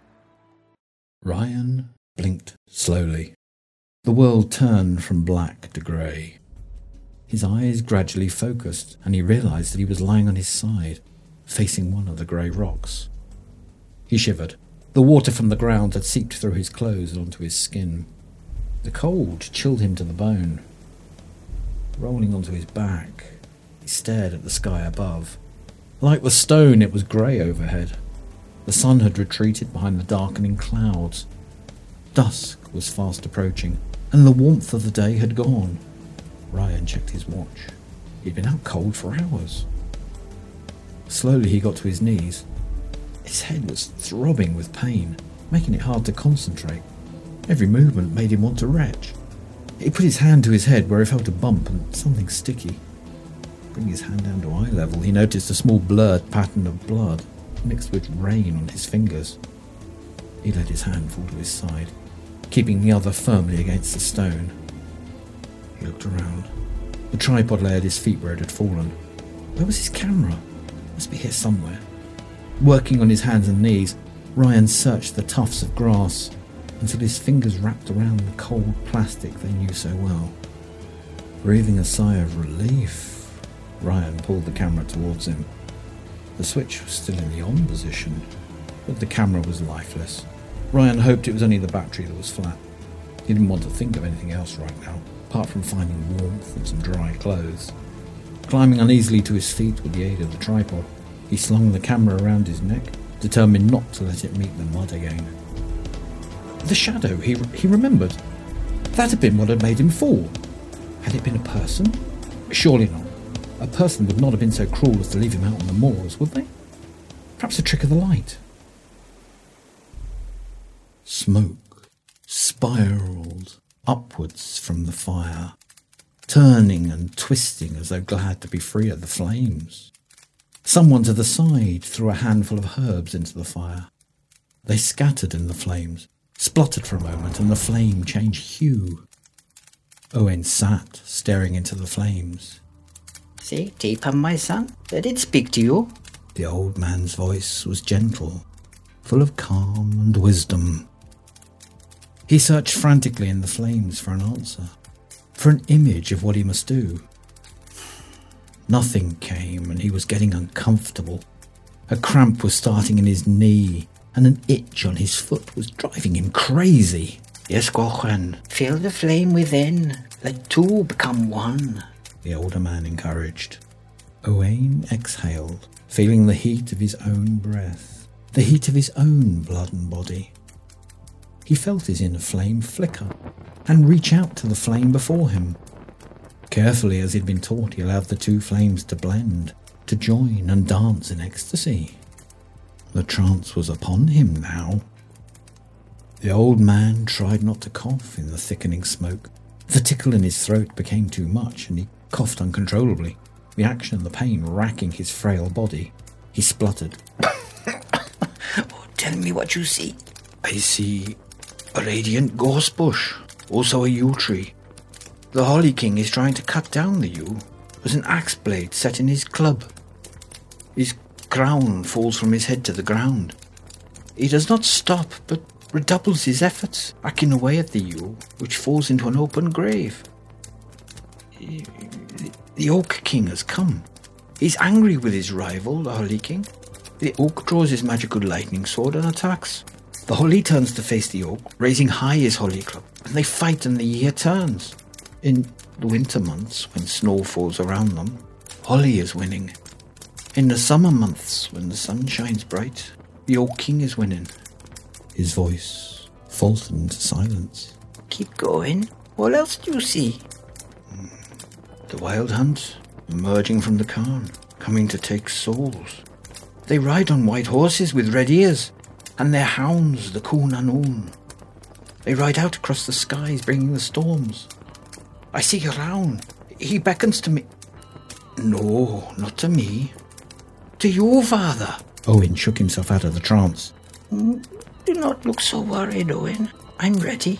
Ryan blinked slowly. The world turned from black to grey. His eyes gradually focused, and he realised that he was lying on his side, facing one of the grey rocks. He shivered. The water from the ground had seeped through his clothes and onto his skin. The cold chilled him to the bone. Rolling onto his back, he stared at the sky above. Like the stone, it was grey overhead. The sun had retreated behind the darkening clouds. Dusk was fast approaching, and the warmth of the day had gone. Ryan checked his watch. He'd been out cold for hours. Slowly he got to his knees. His head was throbbing with pain, making it hard to concentrate. Every movement made him want to retch. He put his hand to his head where he felt a bump and something sticky. Bringing his hand down to eye level, he noticed a small blurred pattern of blood mixed with rain on his fingers. He let his hand fall to his side, keeping the other firmly against the stone. He looked around. The tripod lay at his feet where it had fallen. Where was his camera? Must be here somewhere. Working on his hands and knees, Ryan searched the tufts of grass until his fingers wrapped around the cold plastic they knew so well. Breathing a sigh of relief, Ryan pulled the camera towards him. The switch was still in the on position, but the camera was lifeless. Ryan hoped it was only the battery that was flat. He didn't want to think of anything else right now, apart from finding warmth and some dry clothes. Climbing uneasily to his feet with the aid of the tripod, he slung the camera around his neck, determined not to let it meet the mud again. The shadow, he, he remembered. That had been what had made him fall. Had it been a person? Surely not. A person would not have been so cruel as to leave him out on the moors, would they? Perhaps a trick of the light. Smoke spiraled upwards from the fire, turning and twisting as though glad to be free of the flames. Someone to the side threw a handful of herbs into the fire. They scattered in the flames, spluttered for a moment, and the flame changed hue. Owen sat, staring into the flames. See, deeper, my son? Did it speak to you? The old man's voice was gentle, full of calm and wisdom. He searched frantically in the flames for an answer, for an image of what he must do. Nothing came, and he was getting uncomfortable. A cramp was starting in his knee, and an itch on his foot was driving him crazy. Yes, Gochan, feel the flame within. Let two become one, the older man encouraged. Owain exhaled, feeling the heat of his own breath, the heat of his own blood and body. He felt his inner flame flicker and reach out to the flame before him. Carefully, as he'd been taught, he allowed the two flames to blend, to join and dance in ecstasy. The trance was upon him now. The old man tried not to cough in the thickening smoke. The tickle in his throat became too much, and he coughed uncontrollably, the action and the pain racking his frail body. He spluttered. Oh, tell me what you see. I see a radiant gorse bush, also a yew tree. The Holly King is trying to cut down the yew with an axe blade set in his club. His crown falls from his head to the ground. He does not stop, but redoubles his efforts, hacking away at the yew, which falls into an open grave. The Oak King has come. He's angry with his rival, the Holly King. The Oak draws his magical lightning sword and attacks. The Holly turns to face the Oak, raising high his Holly club, and they fight and the year turns. In the winter months, when snow falls around them, Holly is winning. In the summer months, when the sun shines bright, The Old King is winning. His voice faltered into silence. Keep going. What else do you see? The Wild Hunt, emerging from the cairn, coming to take souls. They ride on white horses with red ears, and their hounds, the Khun Anun. They ride out across the skies, bringing the storms. I see Raun. He beckons to me. No, not to me. To you, father. Owen shook himself out of the trance. Do not look so worried, Owen. I'm ready.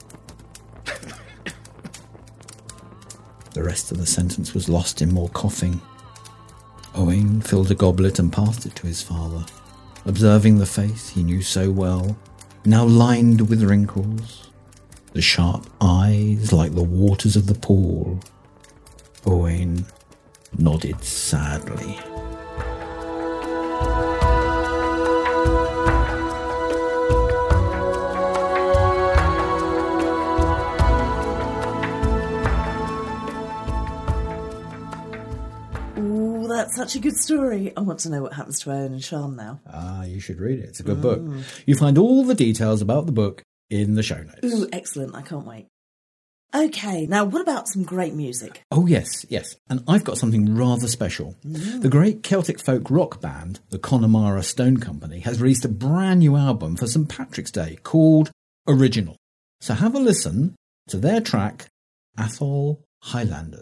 The rest of the sentence was lost in more coughing. Owen filled a goblet and passed it to his father, observing the face he knew so well, now lined with wrinkles, the sharp eyes like the waters of the pool. Owen nodded sadly. Ooh, that's such a good story. I want to know what happens to Owen and Sian now. Ah, you should read it. It's a good mm. book. You find all the details about the book in the show notes. Ooh, excellent. I can't wait. Okay, now what about some great music? Oh, yes, yes. And I've got something rather special. Mm. The great Celtic folk rock band, the Connemara Stone Company, has released a brand new album for Saint Patrick's Day called Original. So have a listen to their track, Atholl Highlander.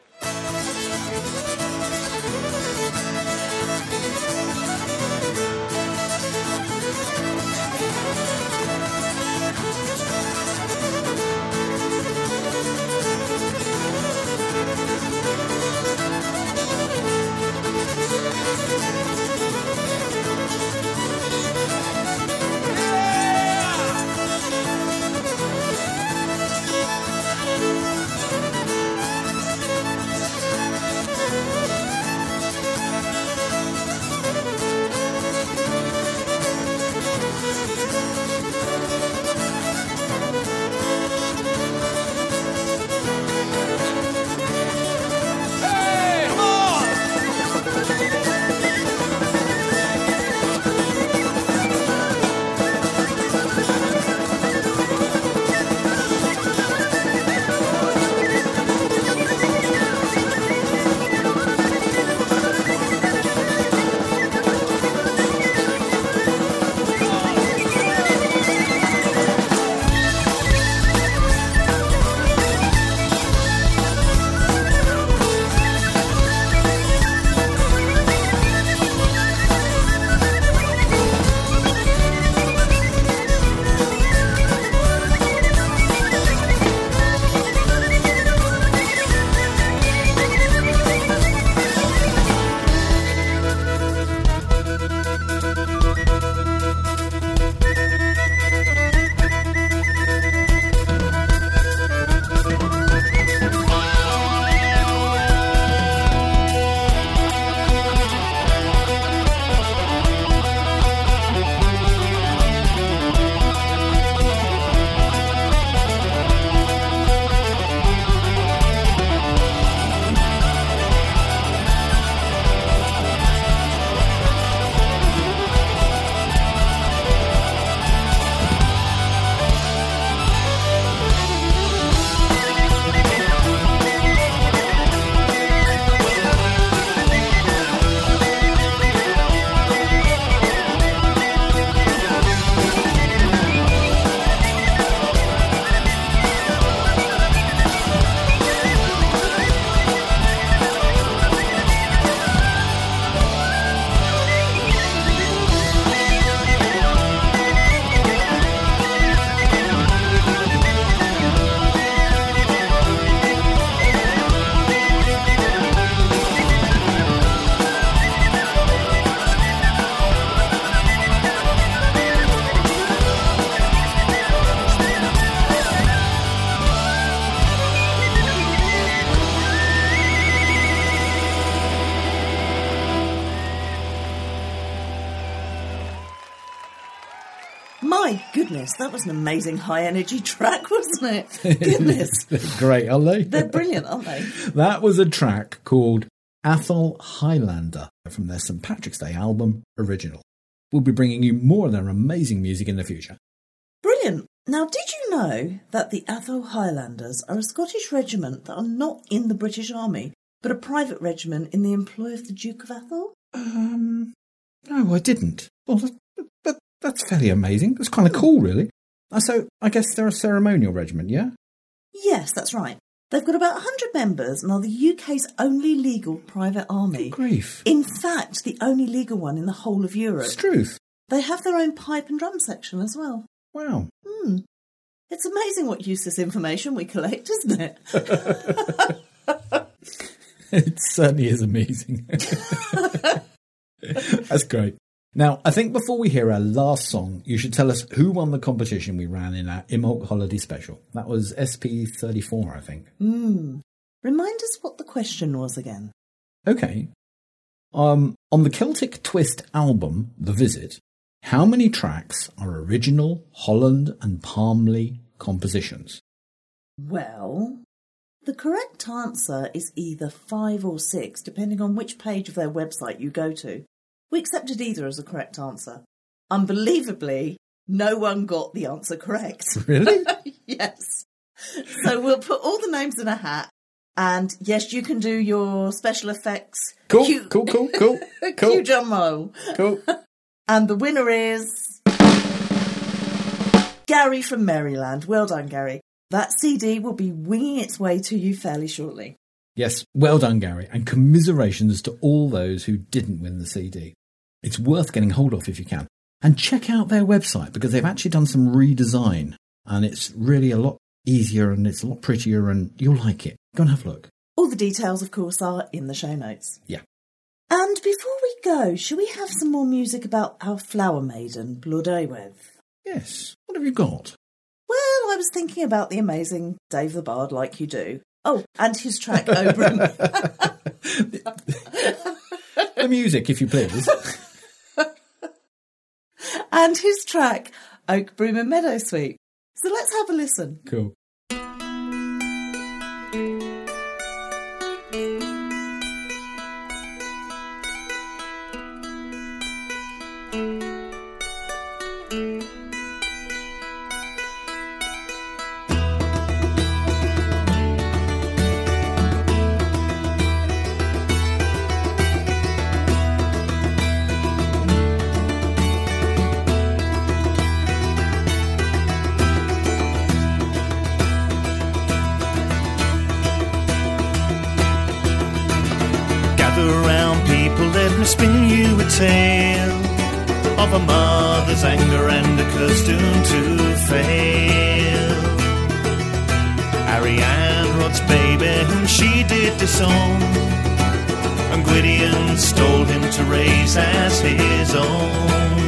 My goodness, that was an amazing high-energy track, wasn't it? Goodness. They're great, aren't they? They're brilliant, aren't they? That was a track called Atholl Highlander from their Saint Patrick's Day album, Original. We'll be bringing you more of their amazing music in the future. Brilliant. Now, did you know that the Atholl Highlanders are a Scottish regiment that are not in the British Army, but a private regiment in the employ of the Duke of Atholl? Um, no, I didn't. Well, that, that, that's fairly amazing. That's kind of cool, really. Uh, so, I guess they're a ceremonial regiment, yeah? Yes, that's right. They've got about one hundred members and are the U K's only legal private army. Good grief. In fact, the only legal one in the whole of Europe. Struth. They have their own pipe and drum section as well. Wow. Hmm. It's amazing what useless information we collect, isn't it? It certainly is amazing. That's great. Now, I think before we hear our last song, you should tell us who won the competition we ran in our Imbolc Holiday Special. That was S P thirty-four, I think. Hmm. Remind us what the question was again. Okay. Um, on the Celtic Twist album, The Visit, how many tracks are original Holland and Palmley compositions? Well, the correct answer is either five or six, depending on which page of their website you go to. We accepted either as a correct answer. Unbelievably, no one got the answer correct. Really? Yes. So we'll put all the names in a hat, and yes, you can do your special effects. Cool, Cue, cool, cool, cool, cool. Cue drum roll. Cool. And the winner is Gary from Maryland. Well done, Gary. That C D will be winging its way to you fairly shortly. Yes, well done, Gary, and commiserations to all those who didn't win the C D. It's worth getting hold of if you can. And check out their website, because they've actually done some redesign, and it's really a lot easier and it's a lot prettier, and you'll like it. Go and have a look. All the details, of course, are in the show notes. Yeah. And before we go, shall we have some more music about our flower maiden, Blodeuwedd? Yes. What have you got? Well, I was thinking about the amazing Dave the Bard, like you do. Oh, and his track, Oberon. The music, if you please. And his track, Oak Broom and Meadow Sweet. So let's have a listen. Cool. Spin you a tale of a mother's anger and a curse doomed to fail. Arianne, Rod's baby, whom she did disown, and Gwydion stole him to raise as his own.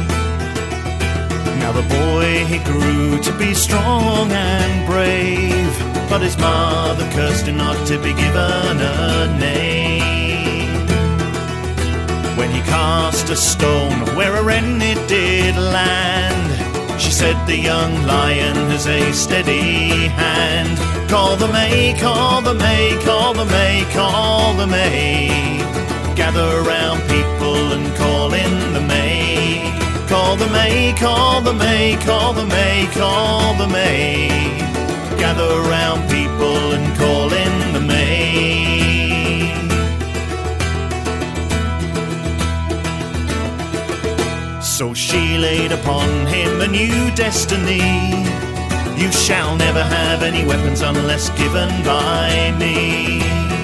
Now the boy, he grew to be strong and brave, but his mother cursed him not to be given a name. When he cast a stone where a wren it did land, she said the young lion has a steady hand. Call the May, call the May, call the May, call the May. Gather round people and call in the May. Call the May, call the May, call the May, call the May. Gather round people and call in the May. So she laid upon him a new destiny. You shall never have any weapons unless given by me.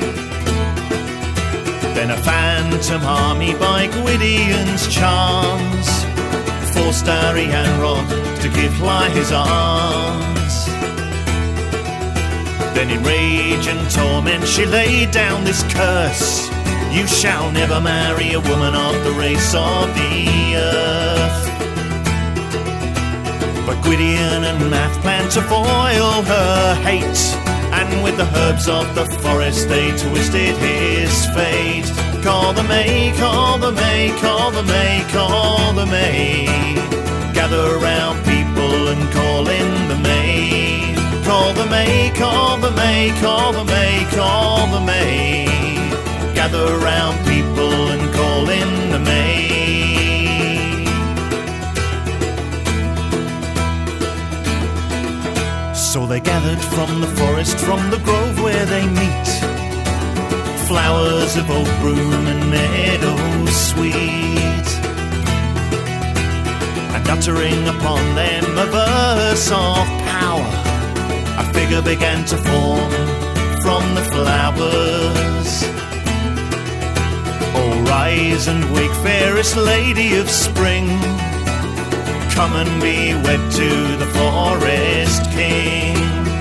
Then a phantom army by Gwydion's charms forced Arianne Rod to give Llai his arms. Then in rage and torment she laid down this curse: you shall never marry a woman of the race of the earth. But Gwydion and Math planned to foil her hate, and with the herbs of the forest they twisted his fate. Call the May, call the May, call the May, call the May. Gather round people and call in the May. Call the May, call the May, call the May, call the May. Gather round people and call in the May. gathered from the forest, from the grove where they meet. Flowers of oak broom and meadow sweet, and uttering upon them a verse of power, a figure began to form from the flowers. Oh, rise and wake, fairest lady of spring, come and be wed to the forest king.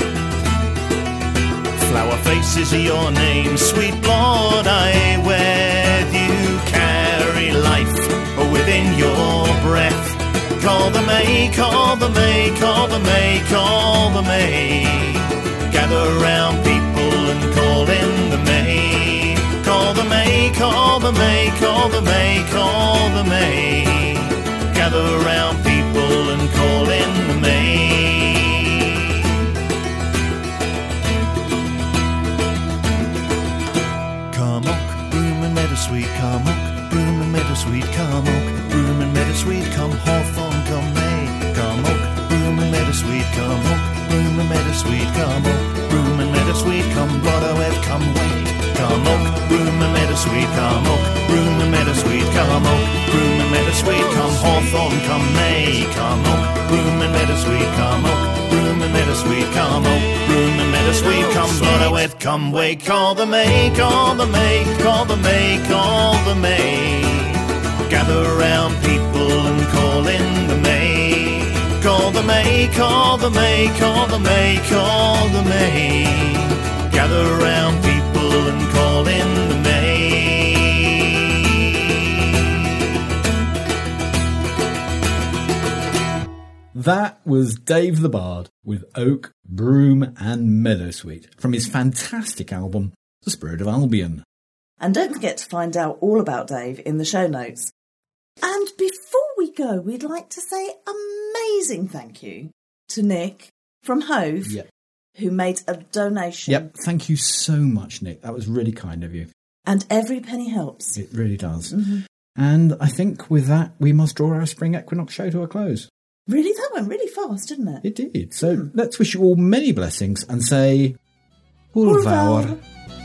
Flower face is your name, sweet blood I wed. You carry life within your breath. Call the May, call the May, call the May, call the May. Gather round people and call in the May. Call the May, call the May, call the May, call the May. Gather round people and call in the May. Come oak, broom and meadowsweet, come oak, broom and meadowsweet, come oak, broom and meadowsweet, come hawthorn, come May. Come oak, broom and meadowsweet, come oak, broom and meadowsweet, come oak, broom and meadowsweet, come Blodawedd, come wait. Come oak, broom and meadowsweet, come oak, broom and meadowsweet, come oak, broom and meadowsweet, come hawthorn, come May. Come oak, broom and meadowsweet, come oak, broom and meadowsweet, come oak, broom and meadowsweet, come Blodawedd, come wait. Call the May, call the May, call the May, call the May. Gather round people and call in the May. Call the May, call the May, call the May, call the May. Gather round people and call in the May. That was Dave the Bard with Oak, Broom and Meadowsweet from his fantastic album, The Spirit of Albion. And don't forget to find out all about Dave in the show notes. And before we go, we'd like to say amazing thank you to Nick from Hove, Yep. who made a donation. Yep, thank you so much, Nick. That was really kind of you. And every penny helps. It really does. Mm-hmm. And I think with that, we must draw our Spring Equinox show to a close. Really, that went really fast, didn't it? It did. So mm. let's wish you all many blessings and say, Hurvaur.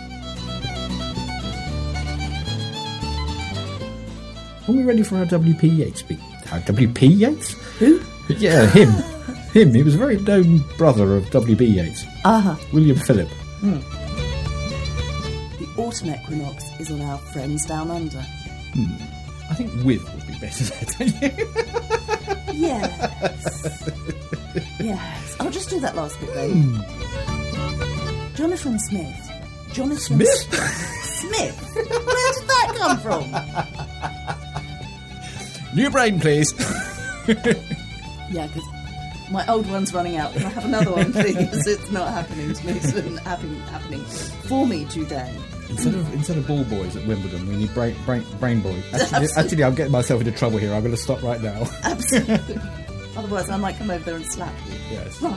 Are we ready for our W P Yeats speak? Our W P Yeats? Who? Yeah, him. him. He was a very known brother of W B Yeats. Uh-huh. William Phillip. Hmm. The autumn equinox is on our friends down under. Hmm. I think with would be better there, don't you? Yes. yes. I'll just do that last bit then. Hmm. Jonathan Smith. Jonathan Smith? Smith? Where did that come from? New brain, please. Yeah, because my old one's running out. Can I have another one, please? It's not happening to me. It's not happening, happening for me today. Instead of instead of ball boys at Wimbledon, we need brain brain, brain boy. Actually, actually, I'm getting myself into trouble here. I'm going to stop right now. Absolutely. Otherwise, I might come over there and slap you. Yes. Right.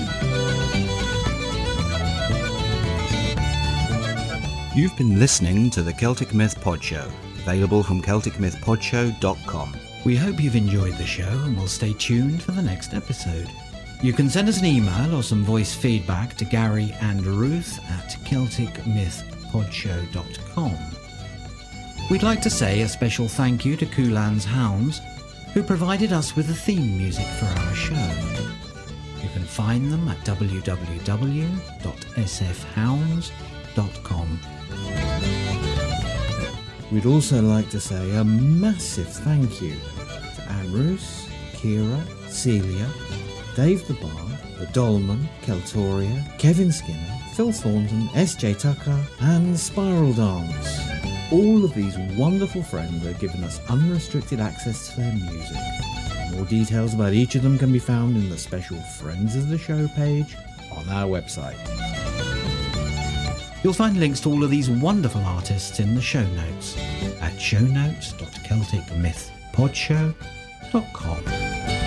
You've been listening to the Celtic Myth Pod Show, available from celtic myth pod show dot com. We hope you've enjoyed the show and will stay tuned for the next episode. You can send us an email or some voice feedback to Gary and Ruth at celtic myth pod show dot com. We'd like to say a special thank you to Kulan's Hounds, who provided us with the theme music for our show. You can find them at w w w dot s f hounds dot com. We'd also like to say a massive thank you to Ambrose, Kira, Celia, Dave the Bard, The Dolman, Keltoria, Kevin Skinner, Phil Thornton, S J Tucker and Spiral Dance. All of these wonderful friends have given us unrestricted access to their music. More details about each of them can be found in the special Friends of the Show page on our website. You'll find links to all of these wonderful artists in the show notes at show notes dot celtic myth pod show dot com.